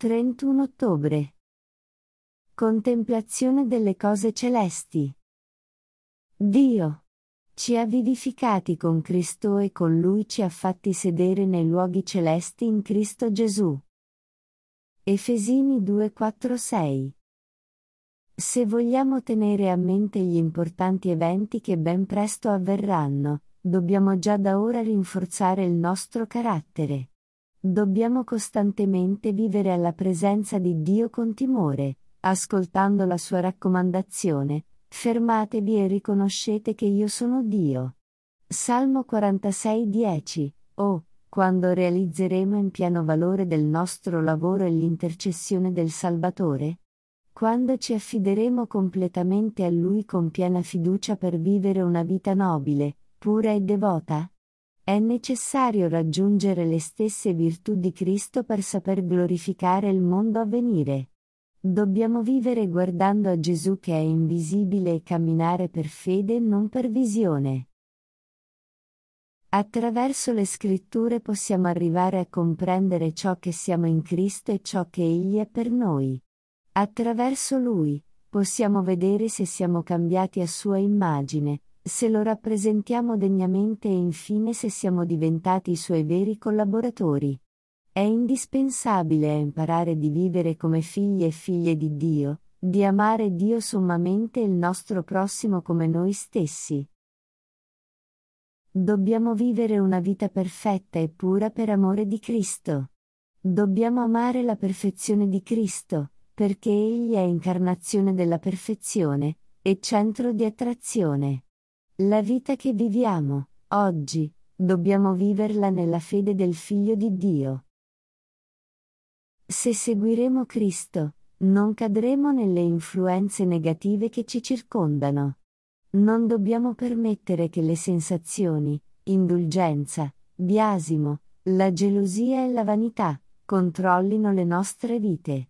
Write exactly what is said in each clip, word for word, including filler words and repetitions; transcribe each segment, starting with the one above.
trentuno ottobre. Contemplazione delle cose celesti. Dio ci ha vivificati con Cristo e con Lui ci ha fatti sedere nei luoghi celesti in Cristo Gesù. Efesini due quattro sei. Se vogliamo tenere a mente gli importanti eventi che ben presto avverranno, dobbiamo già da ora rinforzare il nostro carattere. Dobbiamo costantemente vivere alla presenza di Dio con timore, ascoltando la sua raccomandazione: fermatevi e riconoscete che io sono Dio. Salmo quarantasei dieci. Oh, quando realizzeremo in pieno valore del nostro lavoro e l'intercessione del Salvatore? Quando ci affideremo completamente a Lui con piena fiducia per vivere una vita nobile, pura e devota? È necessario raggiungere le stesse virtù di Cristo per saper glorificare il mondo a venire. Dobbiamo vivere guardando a Gesù che è invisibile e camminare per fede e non per visione. Attraverso le Scritture possiamo arrivare a comprendere ciò che siamo in Cristo e ciò che Egli è per noi. Attraverso Lui, possiamo vedere se siamo cambiati a Sua immagine, se lo rappresentiamo degnamente e infine se siamo diventati i Suoi veri collaboratori. È indispensabile imparare di vivere come figli e figlie di Dio, di amare Dio sommamente e il nostro prossimo come noi stessi. Dobbiamo vivere una vita perfetta e pura per amore di Cristo. Dobbiamo amare la perfezione di Cristo, perché Egli è incarnazione della perfezione, e centro di attrazione. La vita che viviamo, oggi, dobbiamo viverla nella fede del Figlio di Dio. Se seguiremo Cristo, non cadremo nelle influenze negative che ci circondano. Non dobbiamo permettere che le sensazioni, indulgenza, biasimo, la gelosia e la vanità, controllino le nostre vite.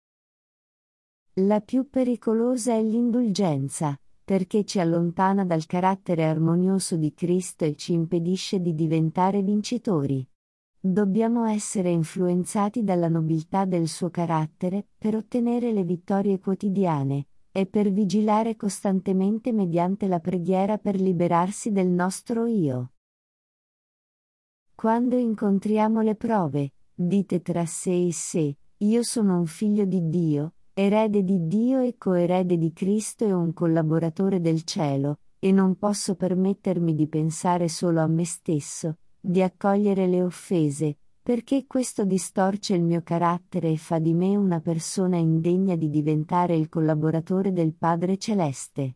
La più pericolosa è l'indulgenza, perché ci allontana dal carattere armonioso di Cristo e ci impedisce di diventare vincitori. Dobbiamo essere influenzati dalla nobiltà del suo carattere, per ottenere le vittorie quotidiane, e per vigilare costantemente mediante la preghiera per liberarsi del nostro io. Quando incontriamo le prove, dite tra sé e sé: io sono un figlio di Dio, erede di Dio e coerede di Cristo e un collaboratore del cielo, e non posso permettermi di pensare solo a me stesso, di accogliere le offese, perché questo distorce il mio carattere e fa di me una persona indegna di diventare il collaboratore del Padre Celeste.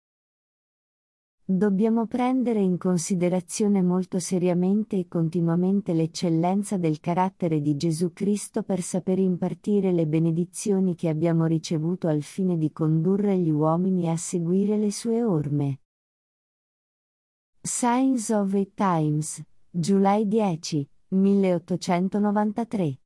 Dobbiamo prendere in considerazione molto seriamente e continuamente l'eccellenza del carattere di Gesù Cristo per saper impartire le benedizioni che abbiamo ricevuto al fine di condurre gli uomini a seguire le sue orme. Signs of the Times, July dieci, milleottocentonovantatré.